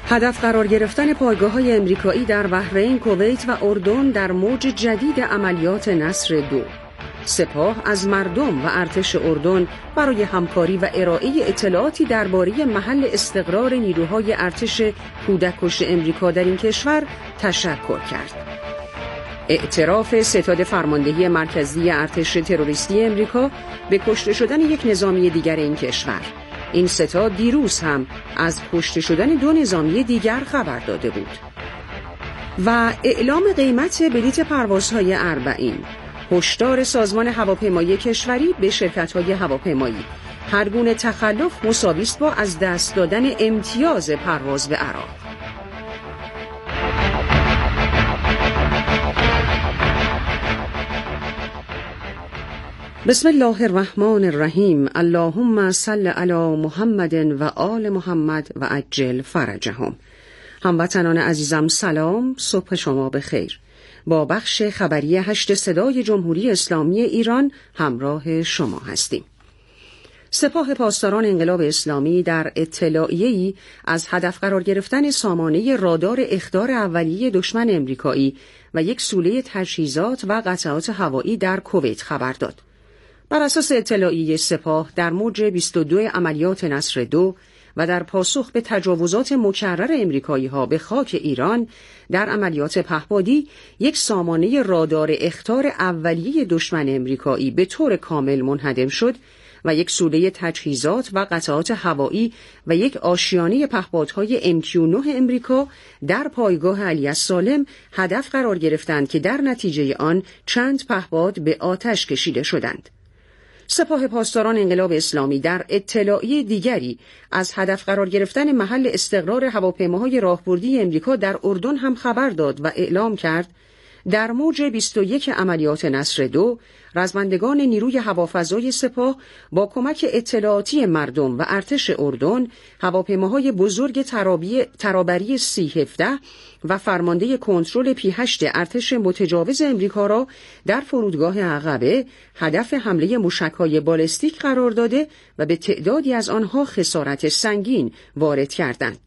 هدف قرار گرفتن پایگاه‌های آمریکایی در بحرین، کویت و اردن در موج جدید عملیات نصر 2. سپاه از مردم و ارتش اردن برای همکاری و ارائه اطلاعاتی درباره محل استقرار نیروهای ارتش کودککش آمریکا در این کشور تشکر کرد. اعتراف ستاد فرماندهی مرکزی ارتش تروریستی آمریکا به کشته شدن یک نظامی دیگر این کشور. این ستاد دیروز هم از کشته شدن 2 نظامی دیگر خبر داده بود. و اعلام قیمت بلیت پروازهای اربعین، هشدار سازمان هواپیمایی کشوری به شرکت‌های هواپیمایی، هر گونه تخلف مساوی است با از دست دادن امتیاز پرواز به عراق. بسم الله الرحمن الرحیم. اللهم صل علی محمد و آل محمد و عجل فرجهم. هموطنان عزیزم سلام، صبح شما بخیر. با بخش خبری 8 صدای جمهوری اسلامی ایران همراه شما هستیم. سپاه پاسداران انقلاب اسلامی در اطلاعیه‌ای از هدف قرار گرفتن سامانه رادار اخطار اولیه دشمن آمریکایی و یک سوله تجهیزات و قطعات هوایی در کویت خبر داد. بر اساس اطلاعیه سپاه در موج 22 عملیات نصر 2 و در پاسخ به تجاوزات مکرر آمریکایی‌ها به خاک ایران در عملیات پهپادی، یک سامانه رادار اخطار اولیه دشمن آمریکایی به طور کامل منهدم شد و یک سوله تجهیزات و قطعات هوایی و یک آشیانه پهپادهای MQ-9 آمریکا در پایگاه علی السالم هدف قرار گرفتند که در نتیجه آن چند پهپاد به آتش کشیده شدند. سپاه پاسداران انقلاب اسلامی در اطلاعیه دیگری از هدف قرار گرفتن محل استقرار هواپیماهای راهبردی آمریکا در اردن هم خبر داد و اعلام کرد در موج 21 عملیات نصر 2 رزمندگان نیروی هوافضای سپاه با کمک اطلاعاتی مردم و ارتش اردن هواپیماهای بزرگ ترابری C-17 و فرمانده کنترل P-8 ارتش متجاوز آمریکا را در فرودگاه عقبه هدف حمله موشک‌های بالستیک قرار داده و به تعدادی از آنها خسارت سنگین وارد کردند.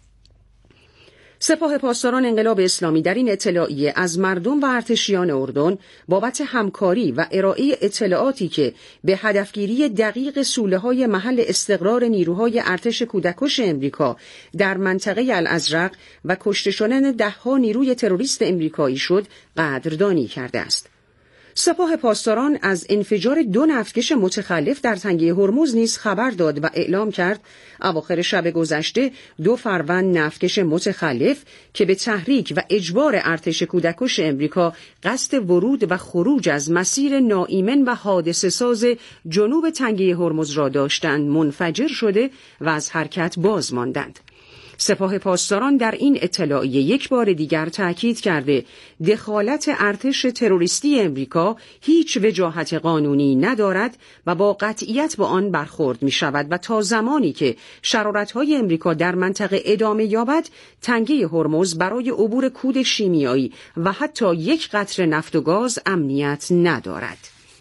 سپاه پاسداران انقلاب اسلامی در این اطلاعیه از مردم و ارتشیان اردن بابت همکاری و ارائه اطلاعاتی که به هدفگیری دقیق سوله‌های محل استقرار نیروهای ارتش کودککش آمریکا در منطقه الازرق و کشته شدن 10 نیروی تروریست آمریکایی شد قدردانی کرده است. سپاه پاسداران از انفجار 2 نفتکش متخلف در تنگه هرمز نیز خبر داد و اعلام کرد اواخر شب گذشته 2 فروند نفتکش متخلف که به تحریک و اجبار ارتش کودککش آمریکا قصد ورود و خروج از مسیر ناایمن و حادثه ساز جنوب تنگه هرمز را داشتند منفجر شده و از حرکت باز ماندند. سپاه پاسداران در این اطلاعیه یک بار دیگر تأکید کرده دخالت ارتش تروریستی آمریکا هیچ وجاهت قانونی ندارد و با قطعیت با آن برخورد می شود و تا زمانی که شرارت‌های آمریکا در منطقه ادامه یابد تنگه هرمز برای عبور کود شیمیایی و حتی یک قطره نفت و گاز امنیت ندارد.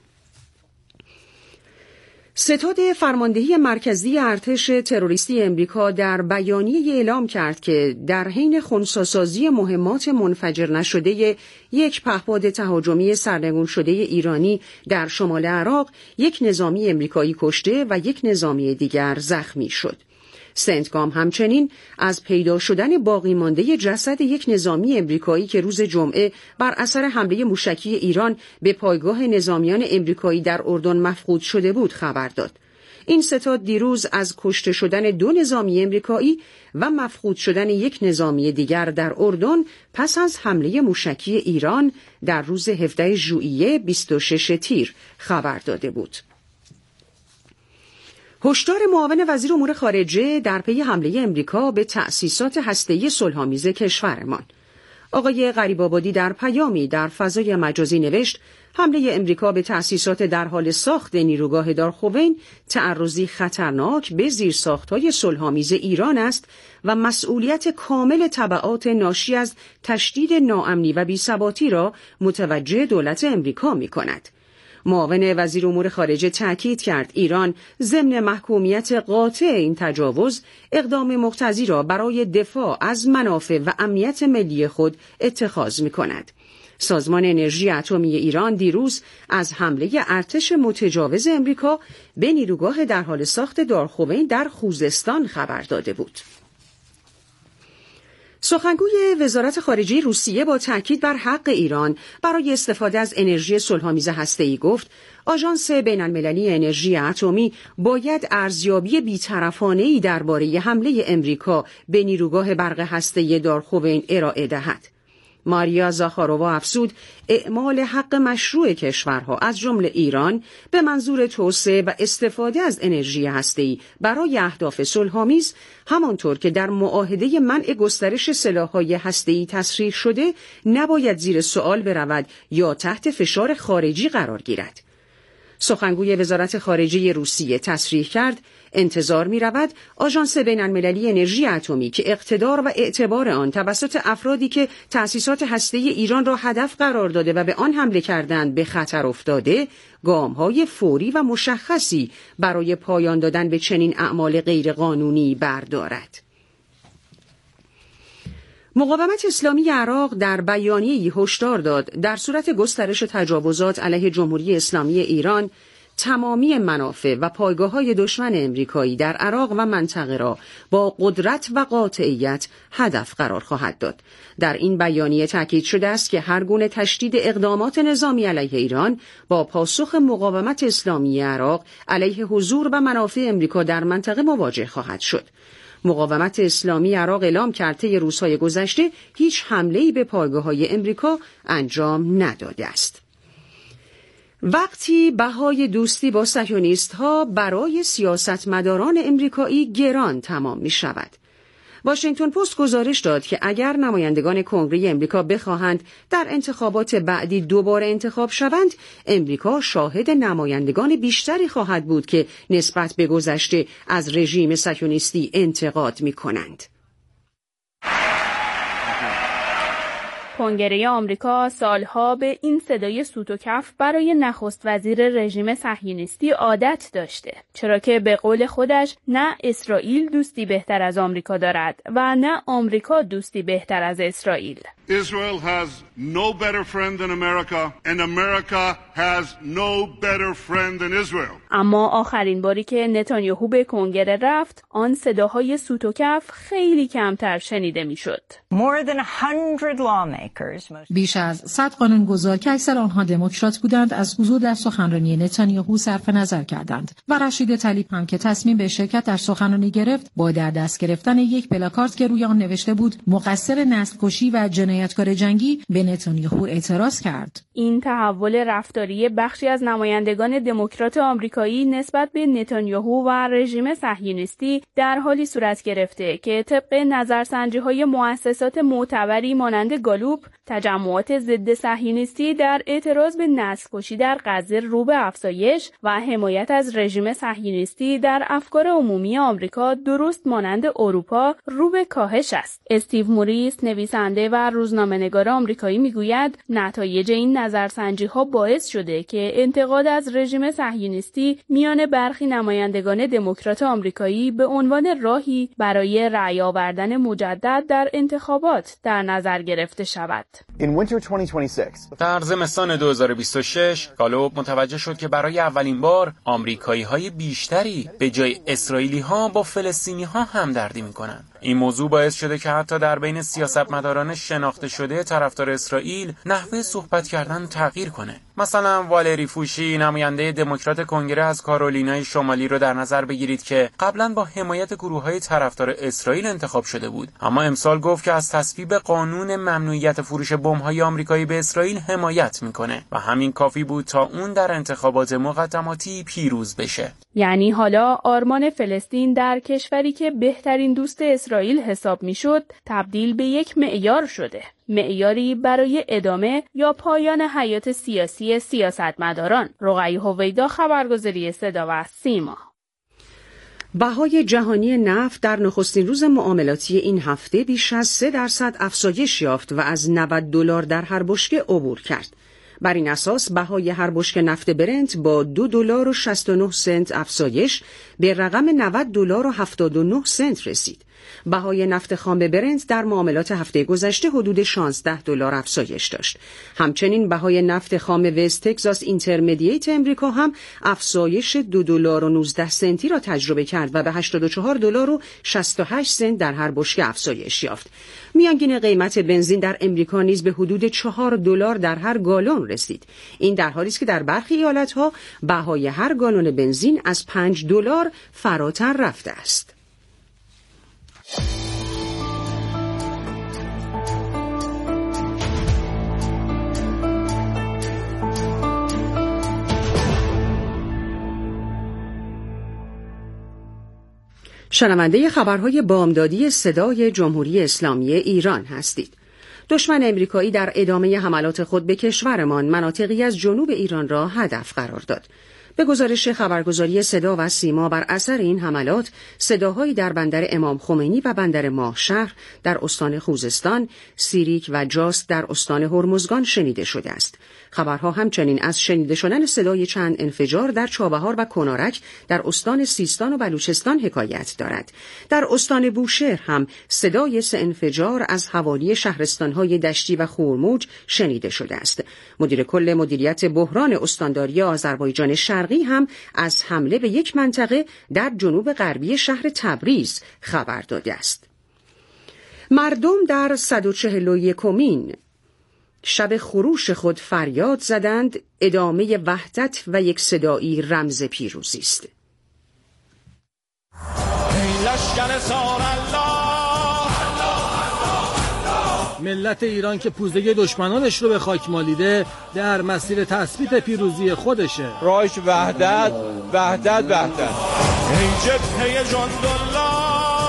ستاد فرماندهی مرکزی ارتش تروریستی آمریکا در بیانیه اعلام کرد که در حین خنثی‌سازی مهمات منفجر نشده یک پهپاد تهاجمی سرنگون شده ایرانی در شمال عراق، یک نظامی آمریکایی کشته و یک نظامی دیگر زخمی شد. سنتگام همچنین از پیدا شدن باقی مانده جسد یک نظامی آمریکایی که روز جمعه بر اثر حمله موشکی ایران به پایگاه نظامیان آمریکایی در اردن مفقود شده بود خبر داد. این ستاد دیروز از کشته شدن 2 نظامی آمریکایی و مفقود شدن یک نظامی دیگر در اردن پس از حمله موشکی ایران در روز 17 ژوئیه 26 تیر خبر داده بود. هشدار معاون وزیر امور خارجه در پی حمله امریکا به تأسیسات هسته‌ای صلح‌آمیز کشورمان. آقای غریب‌آبادی در پیامی در فضای مجازی نوشت حمله امریکا به تأسیسات در حال ساخت نیروگاه دارخوین تعرضی خطرناک به زیرساخت‌های صلح‌آمیز ایران است و مسئولیت کامل تبعات ناشی از تشدید ناامنی و بی‌ثباتی را متوجه دولت امریکا می‌کند. معاون وزیر امور خارجه تاکید کرد ایران ضمن محکومیت قاطع این تجاوز اقدام مقتضی را برای دفاع از منافع و امنیت ملی خود اتخاذ می‌کند. سازمان انرژی اتمی ایران دیروز از حمله ارتش متجاوز امریکا به نیروگاه در حال ساخت دارخوین در خوزستان خبر داده بود. سخنگوی وزارت خارجه روسیه با تاکید بر حق ایران برای استفاده از انرژی صلح‌آمیز هسته‌ای گفت آژانس بین‌المللی انرژی اتمی باید ارزیابی بی‌طرفانه‌ای درباره حمله امریکا به نیروگاه برق هسته‌ای دارخوین ارائه دهد. ماریا زاخارووا افزود اعمال حق مشروع کشورها از جمله ایران به منظور توسعه و استفاده از انرژی هسته‌ای برای اهداف صلح‌آمیز همانطور که در معاهده منع گسترش سلاح‌های هسته‌ای تصریح شده نباید زیر سوال برود یا تحت فشار خارجی قرار گیرد. سخنگوی وزارت خارجه روسیه تصریح کرد انتظار می رود آژانس بین‌المللی انرژی اتمی که اقتدار و اعتبار آن توسط افرادی که تأسیسات هسته‌ای ایران را هدف قرار داده و به آن حمله کردند به خطر افتاده، گام‌های فوری و مشخصی برای پایان دادن به چنین اعمال غیرقانونی بردارد. مقاومت اسلامی عراق در بیانیه‌ای هشدار داد در صورت گسترش تجاوزات علیه جمهوری اسلامی ایران تمامی منافع و پایگاه‌های دشمن امریکایی در عراق و منطقه را با قدرت و قاطعیت هدف قرار خواهد داد. در این بیانیه تاکید شده است که هر گونه تشدید اقدامات نظامی علیه ایران با پاسخ مقاومت اسلامی عراق علیه حضور و منافع امریکا در منطقه مواجه خواهد شد. مقاومت اسلامی عراق اعلام کرد طی روزهای گذشته هیچ حمله‌ای به پایگاه‌های امریکا انجام نداده است. وقتی بهای دوستی با صهیونیست‌ها برای سیاستمداران امریکایی گران تمام می‌شود. واشنگتن پست گزارش داد که اگر نمایندگان کنگره امریکا بخواهند در انتخابات بعدی دوباره انتخاب شوند، امریکا شاهد نمایندگان بیشتری خواهد بود که نسبت به گذشته از رژیم صهیونیستی انتقاد می‌کنند. کنگره آمریکا سالها به این صدای سوت و کف برای نخست وزیر رژیم صهیونیستی عادت داشته، چرا که به قول خودش نه اسرائیل دوستی بهتر از آمریکا دارد و نه آمریکا دوستی بهتر از اسرائیل. Israel has no better friend than America and America has no better friend than Israel. اما آخرین باری که نتانیاهو به کنگره رفت، آن صداهای سوت و کف خیلی کمتر شنیده میشد. بیش از 100 قانونگذار که اکثر آنها دموکرات بودند از حضور در سخنرانی نتانیاهو صرف نظر کردند و رشید طلیب هم که تصمیم به شرکت در سخنرانی گرفت با در دست گرفتن یک پلاکارد که روی آن نوشته بود مقصر نسل‌کشی و جنایتکار جنگی به نتانیاهو اعتراض کرد. این تحول رفتاری بخشی از نمایندگان دموکرات آمریکایی نسبت به نتانیاهو و رژیم صهیونیستی در حالی صورت گرفته که طبق نظرسنجی‌های مؤسسات معتبری مانند گالوپ، تجمعات ضد صهیونیستی در اعتراض به نسل‌کشی در غزه رو به افزایش و حمایت از رژیم صهیونیستی در افکار عمومی آمریکا درست مانند اروپا رو به کاهش است. استیو موریس، نویسنده و روزنامه‌نگار آمریکایی میگوید نتایج این نظرسنجی‌ها باعث شده که انتقاد از رژیم صهیونیستی میان برخی نمایندگان دموکرات آمریکایی به عنوان راهی برای رأی آوردن مجدد در انتخابات در نظر گرفته شود. در زمستان 2026 گالوپ متوجه شد که برای اولین بار آمریکایی‌های بیشتری به جای اسرائیلی‌ها با فلسطینی‌ها همدردی می‌کنند. این موضوع باعث شده که حتی در بین سیاستمداران شناخته شده طرفدار اسرائیل نحوه صحبت کردن تغییر کنه. مثلا والری فوشی، نماینده دموکرات کنگره از کارولینای شمالی رو در نظر بگیرید که قبلا با حمایت گروه‌های طرفدار اسرائیل انتخاب شده بود، اما امسال گفت که از تصویب قانون ممنوعیت فروش بمب‌های آمریکایی به اسرائیل حمایت میکنه و همین کافی بود تا اون در انتخابات مقدماتی پیروز بشه. یعنی حالا آرمان فلسطین در کشوری که بهترین دوست اسرائیل حساب میشد تبدیل به یک معیار شده، معیاری برای ادامه یا پایان حیات سیاسی سیاستمداران. رقیه هویدا، خبرگزاری صدا و سیما. بهای جهانی نفت در نخستین روز معاملاتی این هفته بیش از 3% افزایش یافت و از $90 در هر بشکه عبور کرد. بر این اساس بهای هر بشکه نفت برنت با $2.69 افزایش به رقم $90.79 رسید. بهای نفت خام برنت در معاملات هفته گذشته حدود $16 افزایش داشت. همچنین بهای نفت خام وست تگزاس اینترمدییت امریکا هم افزایش $2.19 را تجربه کرد و به $84.68 در هر بشکه افزایش یافت. میانگین قیمت بنزین در امریکا نیز به حدود $4 در هر گالن رسید. این در حالی است که در برخی ایالت‌ها بهای هر گالن بنزین از $5 فراتر رفته است. شنونده خبرهای بامدادی صدای جمهوری اسلامی ایران هستید. دشمن امریکایی در ادامه حملات خود به کشورمان مناطقی از جنوب ایران را هدف قرار داد. به گزارش خبرگزاری صدا و سیما بر اثر این حملات، صداهایی در بندر امام خمینی و بندر ماهشهر در استان خوزستان، سیریک و جاست در استان هرمزگان شنیده شده است. خبرها همچنین از شنیده شدن صدای چند انفجار در چابهار و کنارک در استان سیستان و بلوچستان حکایت دارد. در استان بوشهر هم صدای 3 انفجار از حوالی شهرستان‌های دشتی و خورموج شنیده شده است. مدیر کل مدیریت بحران استانداری آذربایجان شرقی هم از حمله به یک منطقه در جنوب غربی شهر تبریز خبر داده است. مردم در 141مین شب خروش خود فریاد زدند ادامه وحدت و یک صدایی رمز پیروزی است. ملت ایران که پوزه دشمنانش رو به خاک مالیده در مسیر تثبیت پیروزی خودشه. راهش وحدت وحدت وحدت. ای جبهه جندالله،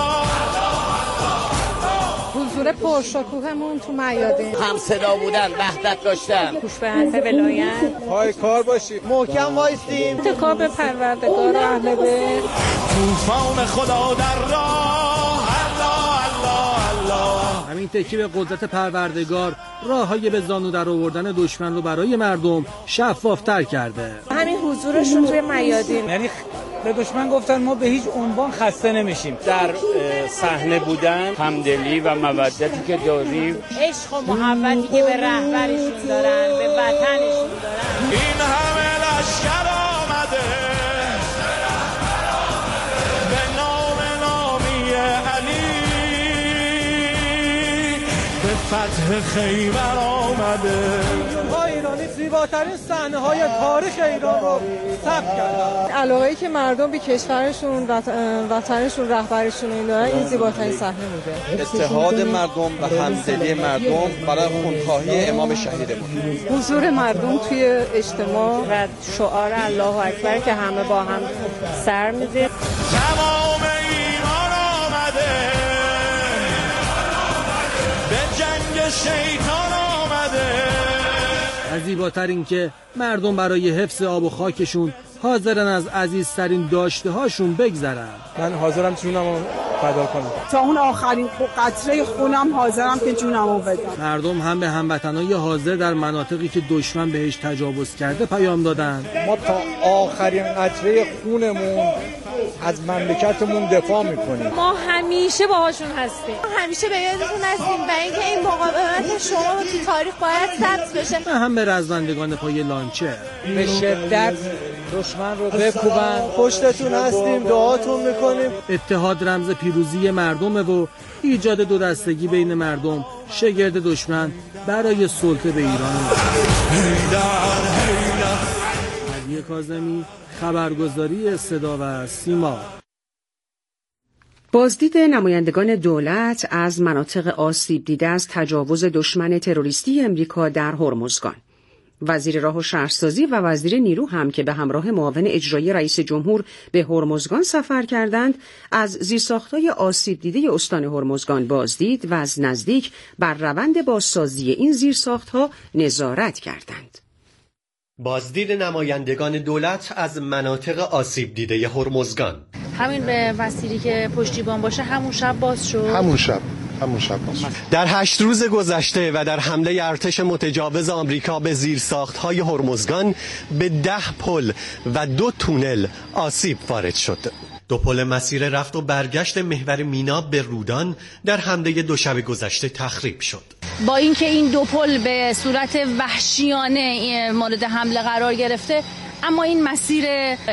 حضور پرشکوهمون تو میادین، هم صدا بودن، وحدت داشتن، گوش به حرف ولایت، پای کار باشید، محکم وایسیم، اتکاب پروردگار اهل بیت، طوفان خدا در راه، الله الله الله. همین تکیه به قدرت پروردگار راههای به زانو در آوردن دشمن رو برای مردم شفافتر کرده. همین حضورشون توی میادین، یعنی به دشمن گفتن ما به هیچ عنوان خسته نمیشیم. در صحنه بودن، همدلی و مودتی که داریم، عشق و محبتی که به رهبرشون دارن، به وطنشون دارن. این همه لشکر آمده به نام نامی علی، به فتح خیبر آمده. ایرانی زیباترین صحنه‌های تاریخ ایران رو ثبت کردن. علاقه‌ای که مردم به کشورشون، وطنشون، رهبرشون این دارن، این زیباترین صحنه بوده. اتحاد مردم و همدلی مردم برای خونخواهی امام شهیدمون. حضور مردم توی اجتماع و شعار الله اکبر که همه با هم سر می‌زنیم. تمام ایران آمده به جنگ شیطان آمده. از زیباتر این که مردم برای حفظ آب و خاکشون حاضرن از عزیزترین داشته هاشون بگذرن. من حاضرم جونمو فدا کنم، تا اون آخرین قطره خونم حاضرم که جونمو بدم. مردم هم به هموطنای حاضر در مناطقی که دشمن بهش تجاوز کرده پیام دادن. ما تا آخرین قطره خونمون از مملکتمون دفاع میکنیم. ما همیشه باهاشون هستیم، همیشه به یادتون هستیم و اینکه این مقاومت شما رو تو تاریخ باید ثبت بشه. هم به رزمندگان پای لانچر به شدت دشمن رو بکوبن، پشتتون هستیم، دعاتون میکنیم. اتحاد رمز پیروزی مردمه و ایجاد دو دستگی بین مردم شگرد دشمن برای سلطه به ایران. علی کاظمی، خبرگزاری صدا و سیما. بازدید نمایندگان دولت از مناطق آسیب دیده از تجاوز دشمن تروریستی امریکا در هرمزگان. وزیر راه و شهرسازی و وزیر نیرو هم که به همراه معاون اجرایی رئیس جمهور به هرمزگان سفر کردند، از زیرساخت‌های آسیب دیده استان هرمزگان بازدید و از نزدیک بر روند بازسازی این زیرساخت‌ها نظارت کردند. بازدید نمایندگان دولت از مناطق آسیب دیده هرمزگان. همین به مسیری که پشتیبان باشه همون شب باز شد. همون شب همون شب باز. در 8 روز گذشته و در حمله ارتش متجاوز آمریکا به زیرساخت‌های هرمزگان به 10 پل و 2 تونل آسیب وارد شد. 2 پل مسیر رفت و برگشت محور مینا به رودان در حمله دوشنبه گذشته تخریب شد. با اینکه این 2 پل به صورت وحشیانه مورد حمله قرار گرفته، اما این مسیر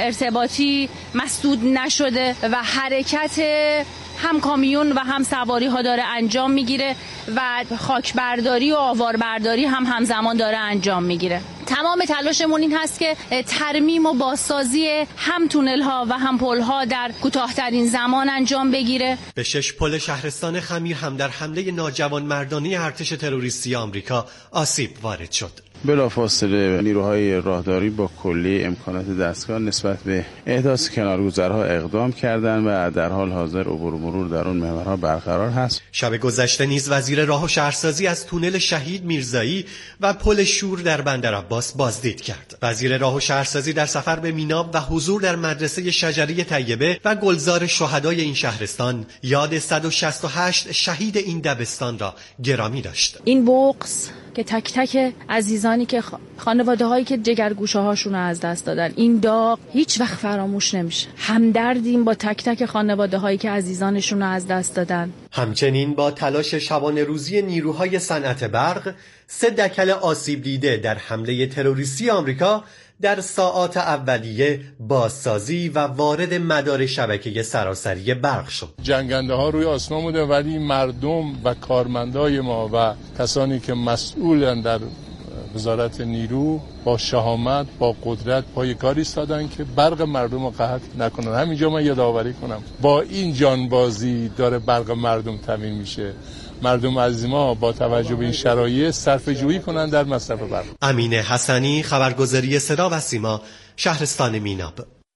ارتباطی مسدود نشده و حرکت هم کامیون و هم سواری ها داره انجام میگیره و خاکبرداری و آواربرداری هم همزمان داره انجام میگیره. تمام تلاشمون این هست که ترمیم و بازسازی هم تونل ها و هم پل ها در کوتاه‌ترین زمان انجام بگیره. به 6 پل شهرستان خمیر هم در حمله ناجوانمردانه ارتش تروریستی آمریکا آسیب وارد شد. بلافاصله نیروهای راهداری با کلی امکانات دستگاه نسبت به احداث کنارگذرها اقدام کردند و در حال حاضر عبور و مرور در اون محورها برقرار هست. شب گذشته نیز وزیر راه و شهرسازی از تونل شهید میرزایی و پل شور در بندرعباس بازدید کرد. وزیر راه و شهرسازی در سفر به میناب و حضور در مدرسه شجری طیبه و گلزار شهدای این شهرستان یاد 168 شهید این دبستان را گرامی داشت. این بغض که تک تک عزیزانی که خانواده هایی که جگرگوشه هاشون رو از دست دادن، این داغ هیچ وقت فراموش نمیشه. همدردیم با تک تک خانواده هایی که عزیزانشون رو از دست دادن. همچنین با تلاش شبانه روزی نیروهای صنعت برق 3 دکل آسیب دیده در حمله تروریستی آمریکا در ساعات اولیه بازسازی و وارد مدار شبکه سراسری برق شد. جنگنده ها روی آسمان بوده، ولی مردم و کارمندای ما و کسانی که مسئولن در وزارت نیرو با شهامت با قدرت پای کار ایستادن که برق مردم رو قطع نکنن. همینجا من یادآوری کنم با این جانبازی داره برق مردم تامین میشه. مردم عزیز ما با توجه به این شرایط صرفه‌جویی کنن در مصرف برق. امین حسنی، خبرگزاری صدا و سیما، شهرستان میناب.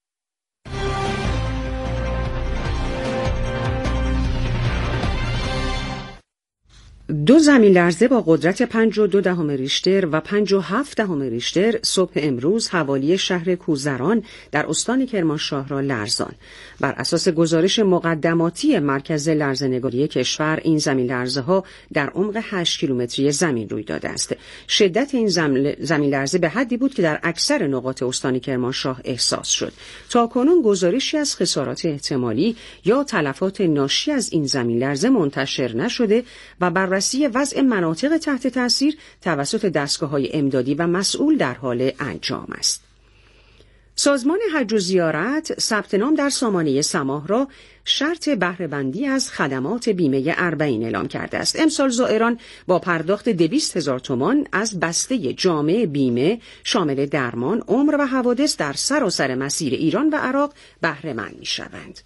دو زمین لرزه با قدرت 5.2 ریشتر و 5.7 ریشتر صبح امروز حوالی شهر کوزران در استان کرمانشاه را لرزان. بر اساس گزارش مقدماتی مرکز لرزه‌نگاری کشور، این زمین لرزه ها در عمق 8 کیلومتری زمین روی داده است. شدت این زمین لرزه به حدی بود که در اکثر نقاط استان کرمانشاه احساس شد. تاکنون گزارشی از خسارات احتمالی یا تلفات ناشی از این زمین لرزه منتشر نشده و بررسی وضع مناطق تحت تاثیر توسط دستگاه‌های امدادی و مسئول در حال انجام است. سازمان حج و زیارت ثبت نام در سامانه سماح را شرط بهره بندی از خدمات بیمه 40 اعلام کرده است. امسال زائران با پرداخت 200,000 تومان از بسته جامع بیمه شامل درمان، عمر و حوادث در سراسر مسیر ایران و عراق بهره مند می‌شوند.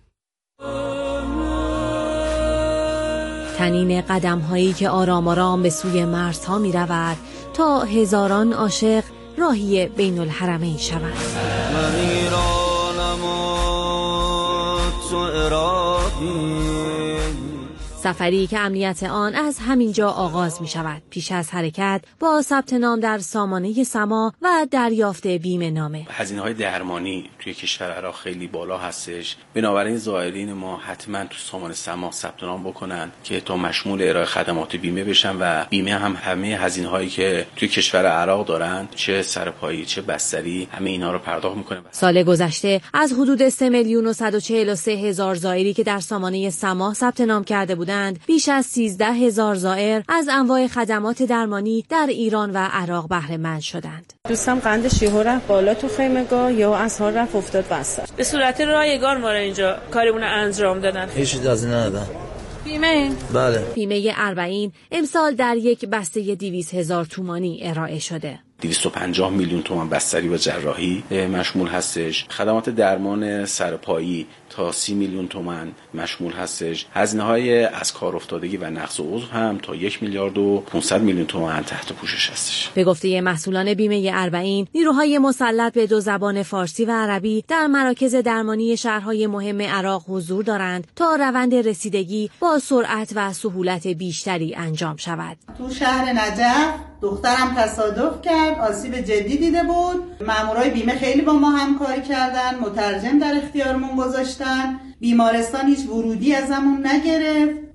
تنین قدم‌هایی که آرام آرام به سوی مرزها می‌رود تا هزاران عاشق راهی بین الحرمین شوند. من ایرانم و تو عراقی، سفری که امنیت آن از همینجا آغاز می شود. پیش از حرکت با ثبت نام در سامانه سماح و دریافت بیمه نامه. هزینه‌های درمانی توی کشور عراق خیلی بالا هستش، بنابراین زائرین ما حتما تو سامانه سماح ثبت نام بکنن که تا مشمول ارائه خدمات بیمه بشن و بیمه هم همه هزینه‌هایی که توی کشور عراق دارن، چه سرپایی چه بستری، همه اینا رو پرداخت میکنه. سال گذشته از حدود 3,143,000 زائری که در سامانه سماح ثبت نام کرده بودند، بیش از 13,000 زائر از انواع خدمات درمانی در ایران و عراق بهره مند شدند. دوستم قندش یهو رفت بالا تو خیمگاه، یا از حال رفت افتاد وسط. به صورت رایگان ما اینجا کاریمون انجام دادن. هیچ چیزی ندادن. بیمه؟ بله. بیمه 40 امسال در یک بسته 200,000 تومانی ارائه شده. 250 میلیون تومان بستری و جراحی مشمول هستش. خدمات درمان سرپایی تا 30 میلیون تومان مشمول هستش. هزینه‌های از کار افتادگی و نقص عضو هم تا 1,500 میلیون تومان تحت پوشش هستش. به گفته مسئولان بیمه 40، نیروهای مسلط به 2 زبان فارسی و عربی در مراکز درمانی شهرهای مهم عراق حضور دارند تا روند رسیدگی با سرعت و سهولت بیشتری انجام شود. تو شهر نجف دخترم تصادف کرد، آسیب جدی دیده بود. مامورای بیمه خیلی با ما همکاری کردن، مترجم در اختیارمون گذاشتن. بیمارستان هیچ ورودی ازمون نگرفت.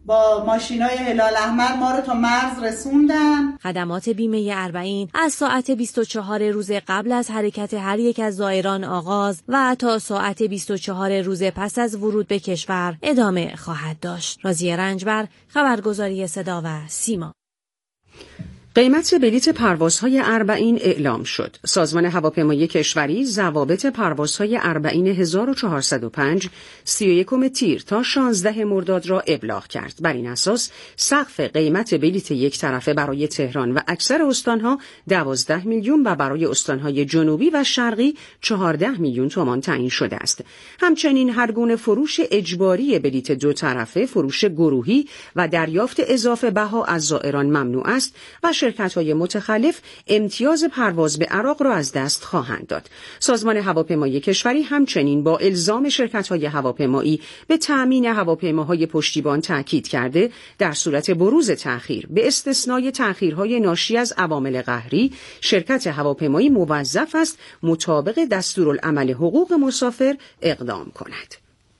با ماشینای هلال احمر ما رو تا مرز رسوندن. خدمات بیمه اربعین از ساعت 24 روز قبل از حرکت هر یک از زائران آغاز و تا ساعت 24 روز پس از ورود به کشور ادامه خواهد داشت. راضیه رنجبر، خبرگزاری صدا و سیما. قیمت بلیت پروازهای اربعین اعلام شد. سازمان هواپیمایی کشوری ضوابط پروازهای اربعین 1405 31 تیر تا 16 مرداد را ابلاغ کرد. بر این اساس سقف قیمت بلیت یک طرفه برای تهران و اکثر استانها 12 میلیون و برای استانهای جنوبی و شرقی 14 میلیون تومان تعیین شده است. همچنین هر گونه فروش اجباری بلیت دو طرفه، فروش گروهی و دریافت اضافه بها از زائران ممنوع است و شرکت‌های متخلف امتیاز پرواز به عراق را از دست خواهند داد. سازمان هواپیمایی کشوری همچنین با الزام شرکت‌های هواپیمایی به تأمین هواپیماهای پشتیبان تاکید کرده در صورت بروز تأخیر به استثنای تأخیرهای ناشی از عوامل قهری، شرکت هواپیمایی موظف است مطابق دستورالعمل حقوق مسافر اقدام کند.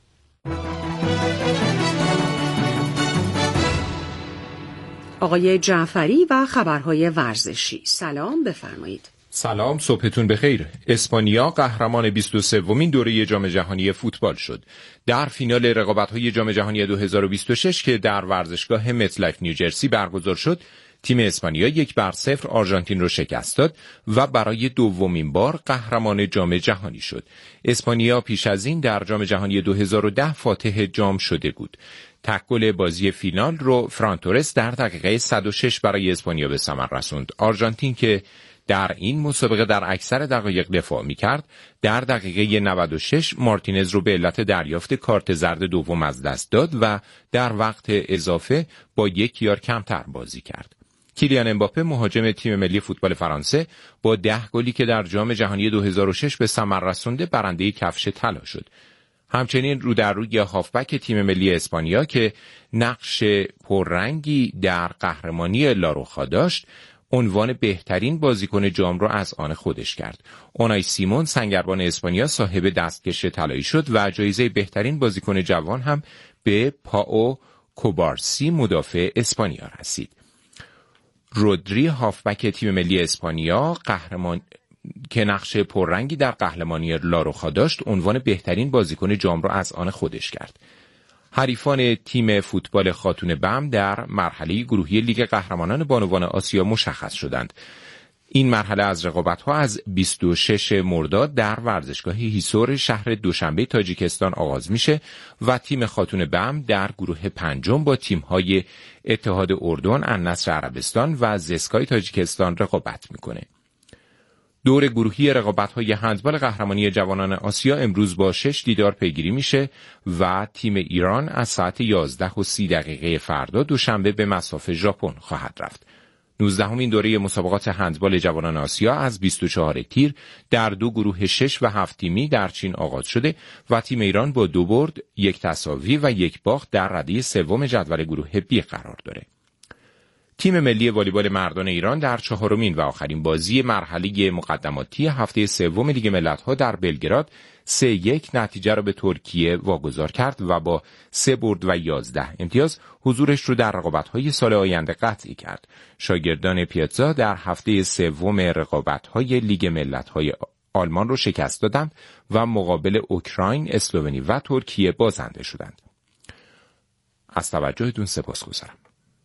آقای جعفری و خبرهای ورزشی. سلام، بفرمایید. سلام، صبحتون بخیر. اسپانیا قهرمان 23مین دوره جام جهانی فوتبال شد. در فینال رقابت‌های جام جهانی 2026 که در ورزشگاه متلایف نیوجرسی برگزار شد، تیم اسپانیا 1-0 آرژانتین رو شکست داد و برای دومین بار قهرمان جام جهانی شد. اسپانیا پیش از این در جام جهانی 2010 فاتح جام شده بود. تک گل بازی فینال رو فران تورس در دقیقه 106 برای اسپانیا به ثمر رسوند. آرژانتین که در این مسابقه در اکثر دقایق دفاع می‌کرد، در دقیقه 96 مارتینز رو به علت دریافت کارت زرد دوم از دست داد و در وقت اضافه با یک یار کمتر بازی کرد. کیلیان امباپه مهاجم تیم ملی فوتبال فرانسه با 10 گلی که در جام جهانی 2006 به ثمر رسونده برنده کفش طلا شد. همچنین رو در روی هافبک تیم ملی اسپانیا که نقش پررنگی در قهرمانی لاروخا داشت، عنوان بهترین بازیکن جام را از آن خودش کرد. اونای سیمون سنگربان اسپانیا صاحب دستکش طلایی شد و جایزه بهترین بازیکن جوان هم به پائو کوبارسی مدافع اسپانیا رسید. رودری هافبک تیم ملی اسپانیا که نقش پررنگی در قهرمانی لاروخا داشت، عنوان بهترین بازیکن جام را از آن خودش کرد. حریفان تیم فوتبال خاتون بم در مرحله گروهی لیگ قهرمانان بانوان آسیا مشخص شدند. این مرحله از رقابت‌ها از 26 مرداد در ورزشگاه هیسور شهر دوشنبه تاجیکستان آغاز میشه و تیم خاتون بم در گروه پنجم با تیم‌های اتحاد اردن، النصر عربستان و زسکای تاجیکستان رقابت میکنه. دور گروهی رقابت‌های هندبال قهرمانی جوانان آسیا امروز با 6 دیدار پیگیری میشه و تیم ایران از ساعت 11:30 فردا دوشنبه به مصاف ژاپن خواهد رفت. 19مین دوره مسابقات هندبال جوانان آسیا از 24 تیر در دو گروه 6 و 7 تیمی در چین آغاز شده و تیم ایران با 2 برد، 1 تساوی و 1 باخت در رده سوم جدول گروه B قرار داره. تیم ملی والیبال مردان ایران در 4مین و آخرین بازی مرحله مقدماتی هفته سوم لیگ ملت‌ها در بلگراد 3-1 نتیجه را به ترکیه واگذار کرد و با 3 برد و 11 امتیاز حضورش رو در رقابت‌های سال آینده قطعی کرد. شاگردان پیاتزا در هفته سوم رقابت‌های لیگ ملت‌های آلمان رو شکست دادند و مقابل اوکراین، اسلوونی و ترکیه بازنده شدند. از توجهتون سپاسگزارم.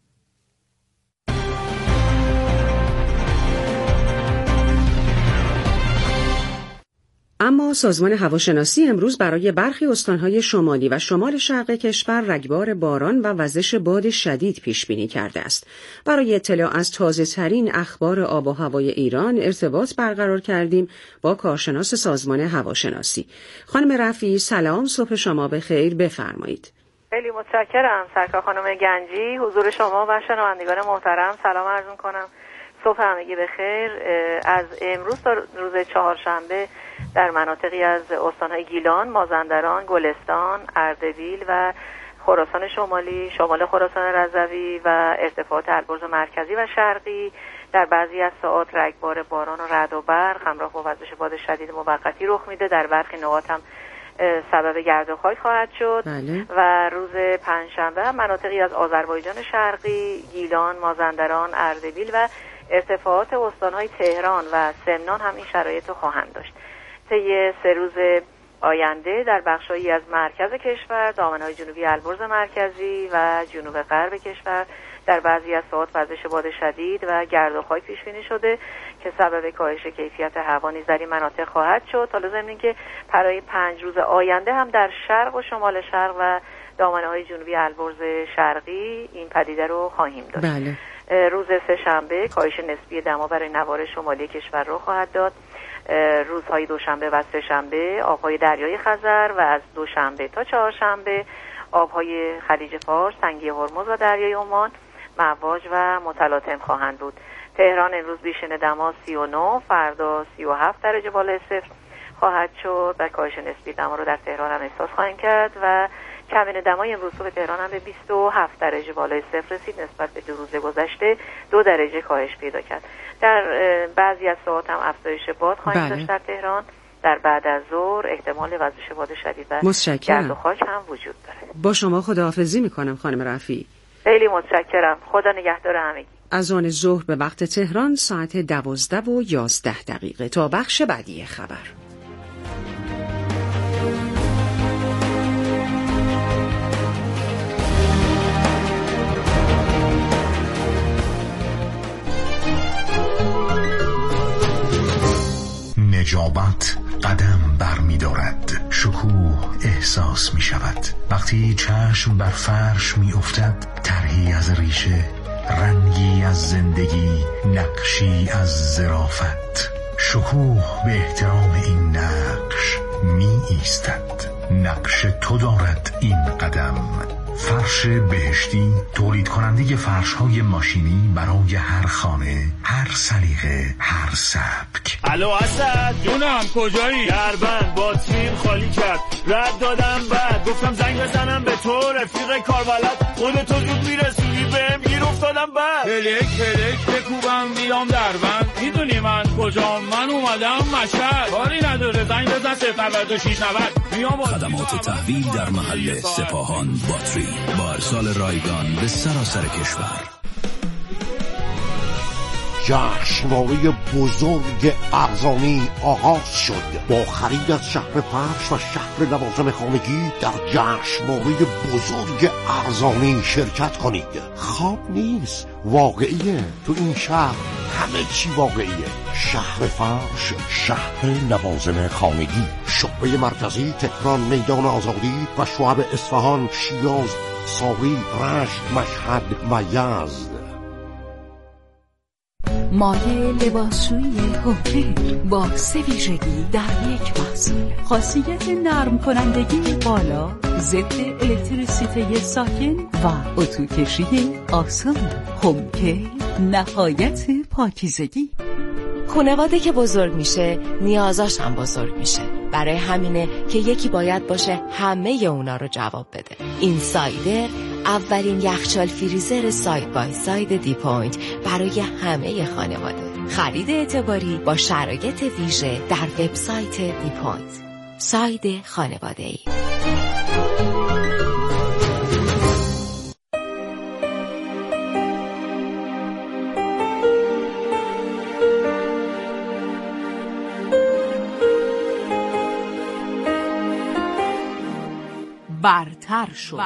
اما سازمان هواشناسی امروز برای برخی استانهای شمالی و شمال شرق کشور رگبار باران و وزش باد شدید پیش بینی کرده است. برای اطلاع از تازه ترین اخبار آب و هوای ایران ارتباط برقرار کردیم با کارشناس سازمان هواشناسی. خانم رفیعی، سلام، صبح شما بخیر، بفرمایید. خیلی متشکرم سرکار خانم گنجی. حضور شما و شنوندگان محترم سلام عرض می‌کنم. صبح همگی بخیر. از امروز تا روز چهارشنبه در مناطقی از استان‌های گیلان، مازندران، گلستان، اردبیل و خراسان شمالی، شمال خراسان رضوی و ارتفاعات البرز مرکزی و شرقی در بعضی از ساعات رگبار باران و رعد و برق همراه با وزش باد شدید موقتی رخ میده. در برخی نقاط هم سبب گرد و خاک خواهد شد. بله. و روز پنجشنبه مناطقی از آذربایجان شرقی، گیلان، مازندران، اردبیل و ارتفاعات استانهای تهران و سمنان هم این شرایط رو خواهند داشت. طی 3 روز آینده در بخشایی از مرکز کشور، دامنه‌های جنوبی البرز مرکزی و جنوب غرب کشور در بعضی از ساعات وزش باد شدید و گرد و خاک پیش بینی شده که سبب کاهش کیفیت هوا نیز در این مناطق خواهد شد. حالا ضمن اینکه برای 5 روز آینده هم در شرق و شمال شرق و دامنه‌های جنوبی البرز شرقی این پدیده رو خواهیم داشت. بله. روز سه‌شنبه کاهش نسبی دما برای نوار شمالی کشور رو خواهد داد. روزهای دوشنبه و سه‌شنبه آبهای دریای خزر و از دوشنبه تا چهارشنبه آبهای خلیج فارس، تنگی هرمز و دریای عمان مواج و متلاطم خواهند بود. تهران امروز بیشتر دما 39، فردا 37 درجه بالای صفر خواهد شد و کاهش نسبی دما رو در تهران هم احساس خواهیم کرد و کمین دمای امروز به تهران هم به 27 درجه بالای صفر رسید. نسبت به 2 روز گذشته 2 درجه کاهش پیدا کرد. در بعضی از ساعات هم افزایش باد خواهیم داشت در تهران. در بعد از ظهر احتمال وزش باد شدید و گرد و خاک هم وجود داره. با شما خداحافظی میکنم خانم رفیعی. خیلی متشکرم. خدا نگهدار همگی. از آن ظهر به وقت تهران ساعت 12:11 تا بخش بعدی خبر. نجابت قدم بر می دارد، شکوه احساس می شود وقتی چشم بر فرش می افتد. طرحی از ریشه، رنگی از زندگی، نقشی از ظرافت. شکوه به احترام این نقش می ایستد. نقش تو دارد این قدم. فرش بهشتی تولید کننده فرش های ماشینی برای هر خانه، هر سلیقه، هر سبک. الو اسد جونم کجایی؟ دربند باتریم خالی کرد، رد دادم بعد گفتم زنگ بزنم به تو رفیق کاربلد، خودتو زود میرسونی بهم گیر افتادم بعد هلک بکوبم بیام دربند. میدونی من کجام؟ من اومدم مشهد. کاری نداره زنگ بزن 09690 میام. خدمات تحویل در محل سپاهان باتری با ارسال رایگان به سراسر کشور. جشنواره بزرگ ارزانی آغاز شد. با خرید از شهر فرش و شهر لوازم خانگی در جشنواره بزرگ ارزانی شرکت کنید. خواب نیست، واقعیه. تو این شهر همه چی واقعیه. شهر فرش، شهر لوازم خانگی، شعبه مرکزی تهران، میدان آزادی و شعب اصفهان، شیراز، ساری، رشت، مشهد و یزد. مایه لباسشویی هوکه با 3 ویژگی در یک محصول. خاصیت نرم کنندگی بالا، ضد الکتریسیته ساکن و اتوکشی آسان. هوکه نهایت پاکیزگی. خانواده که بزرگ میشه نیازاش هم بزرگ میشه. برای همینه که یکی باید باشه همه اونا رو جواب بده. این سایدر اولین یخچال فریزر ساید بای ساید دی پوینت برای همه خانواده. خرید اعتباری با شرایط ویژه در وبسایت دی پوینت. ساید خانواده‌ای. برتر شد.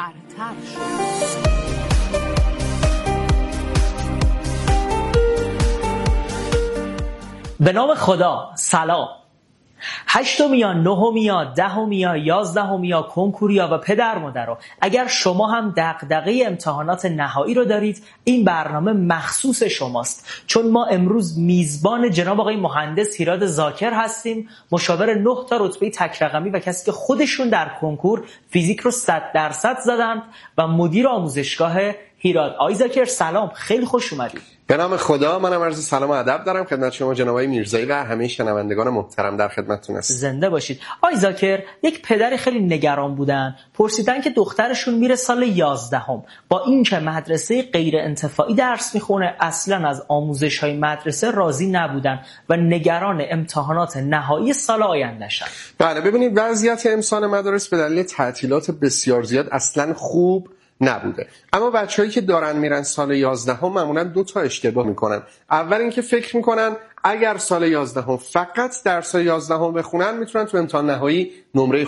به نام خدا. سلام. 8 یا 9 یا 10 یا 11 یا کنکوریا و پدر مادرها، اگر شما هم دغدغه امتحانات نهایی رو دارید، این برنامه مخصوص شماست، چون ما امروز میزبان جناب آقای مهندس هیراد ذاکر هستیم، مشاور 9 تا رتبه تک رقمی و کسی که خودشون در کنکور فیزیک رو 100% زدند و مدیر آموزشگاه هیراد. آقای زاکر سلام، خیلی خوش اومدید. به نام خدا، منم عرض سلام و ادب دارم خدمت شما جناب آقای میرزایی و همه شنوندگان محترم، در خدمتتون هستم. زنده باشید. آقای زاکر، یک پدری خیلی نگران بودن، پرسیدن که دخترشون میره سال 11ام، با اینکه مدرسه غیر انتفاعی درس میخونه اصلا از آموزش‌های مدرسه راضی نبودن و نگران امتحانات نهایی سال آینده شدن. بله، ببینید وضعیت امسال مدارس به دلیل تعطیلات بسیار زیاد اصلا خوب نبوده. اما بچه‌هایی که دارن میرن سال 11 معمولا 2 تا اشتباه میکنن. اول اینکه فکر میکنن اگر سال 11 فقط درس 11 بخونن میتونن تو امتحان نهایی نمره